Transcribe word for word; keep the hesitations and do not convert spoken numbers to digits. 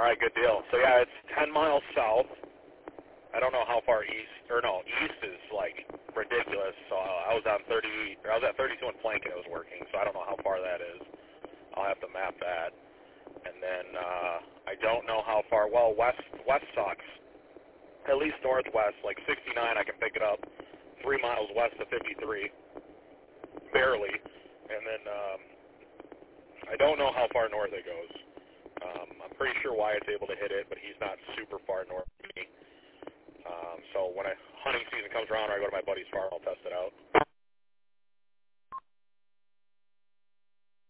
All right, good deal. So yeah, it's ten miles south. I don't know how far east, or no, east is like ridiculous. So uh, I was on thirty, or I was at thirty-two in Plank and it was working. So I don't know how far that is. I'll have to map that. And then uh, I don't know how far. Well, west west sucks. At least northwest, like sixty-nine, I can pick it up. Three miles west of fifty-three, barely. And then um, I don't know how far north it goes. Um, I'm pretty sure Wyatt's able to hit it, but he's not super far north of me. Um, so when I, hunting season comes around, or I go to my buddy's farm, I'll test it out.